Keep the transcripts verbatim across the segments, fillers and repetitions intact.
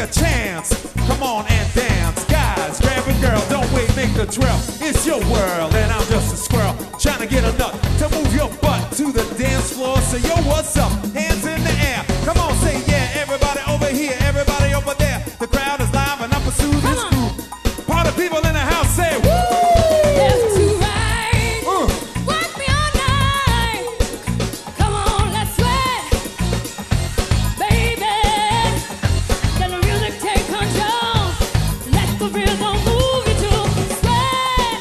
a chance. Come on and dance. Guys, grab a girl, don't wait, make the trail. It's your world and I'm just a squirrel trying to get a nut to move your butt to the dance floor. So yo, what's up? Hands in the air. Come on, say yeah. Everybody over here, everybody over there. The crowd is live and I pursue this group. Part of people in the house say woo! Left to right, uh. Work me all night. Come on, let's sweat, baby. Let the music take control. Let the rhythm move you to sweat,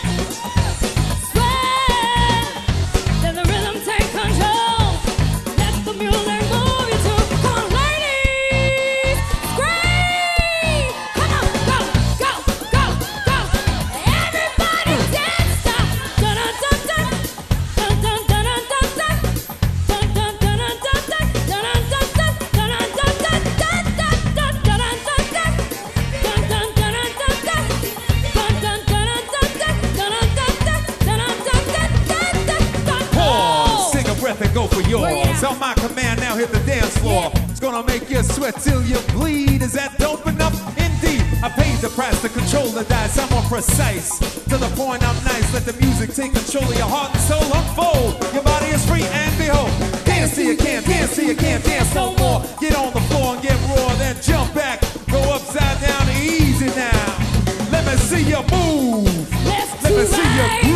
sweat. Let the rhythm take control. Let the music move you to. Come on, ladies, scream. Come on, go, go, go, go. Everybody dance stop. Dun dun dun dun. Dun dun dun dun dun dun. Dun dun dun dun dun dun. Dun dun dun dun. Dun dun dun dun. Dun dun dun. Dun dun dun dun. Dun dun dun dun dun dun. Dun dun dun dun dun dun. Dun dun dun dun. Dun dun dun dun dun dun. Pause, take a breath and go for yours. Oh, yeah. On my command, now hit the dance floor. It's gonna make you sweat till you bleed. Is that dope enough? Indeed, I paid the price to control the dice. I'm more precise, to the point I'm nice. Let the music take control of your heart and soul. Unfold, your body is free and behold. Dance till you can't, dance till you can't dance no more. Get on the floor and get raw, then jump back. Go upside down, easy now. Let me see you move. Left Let to me see you right.